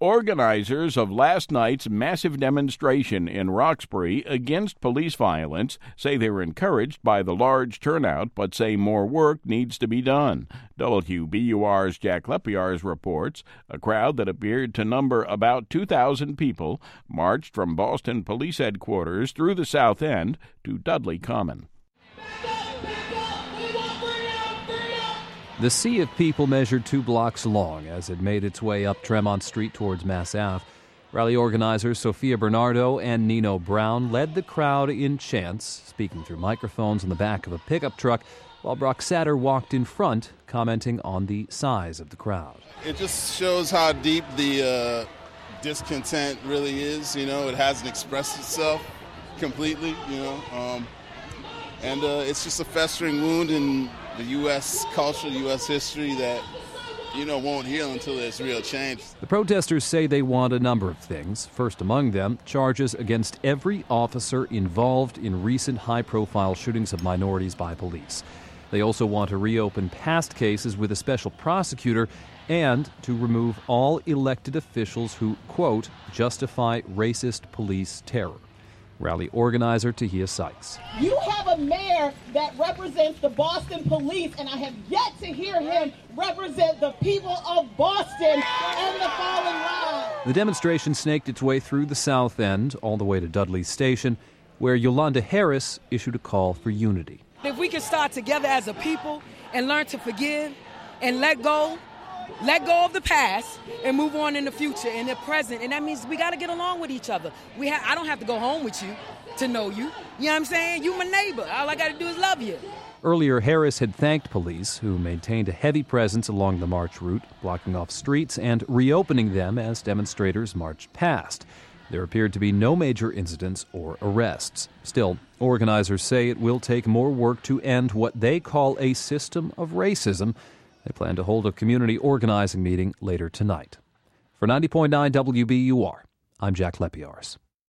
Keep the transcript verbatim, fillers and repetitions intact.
Organizers of last night's massive demonstration in Roxbury against police violence say they're encouraged by the large turnout, but say more work needs to be done. W B U R's Jack Lepiarz reports a crowd that appeared to number about two thousand people marched from Boston Police Headquarters through the South End to Dudley Common. The sea of people measured two blocks long as it made its way up Tremont Street towards Mass Ave. Rally organizers Sophia Bernardo and Nino Brown led the crowd in chants, speaking through microphones in the back of a pickup truck, while Brock Satter walked in front, commenting on the size of the crowd. It just shows how deep the uh, discontent really is. You know, it hasn't expressed itself completely, you know, um, and uh, it's just a festering wound in the U S culture, U S history that, you know, won't heal until there's real change. The protesters say they want a number of things. First among them, charges against every officer involved in recent high-profile shootings of minorities by police. They also want to reopen past cases with a special prosecutor and to remove all elected officials who, quote, justify racist police terror. Rally organizer Tahia Sykes. You have a mayor that represents the Boston police, and I have yet to hear him represent the people of Boston and the fallen line. The demonstration snaked its way through the South End, all the way to Dudley Station, where Yolanda Harris issued a call for unity. If we can start together as a people and learn to forgive and let go, let go of the past and move on in the future and the present. And that means we got to get along with each other. We ha- I don't have to go home with you to know you. You know what I'm saying? You my neighbor. All I got to do is love you. Earlier, Harris had thanked police, who maintained a heavy presence along the march route, blocking off streets and reopening them as demonstrators marched past. There appeared to be no major incidents or arrests. Still, organizers say it will take more work to end what they call a system of racism. They plan to hold a community organizing meeting later tonight. For ninety point nine W B U R, I'm Jack Lepiarz.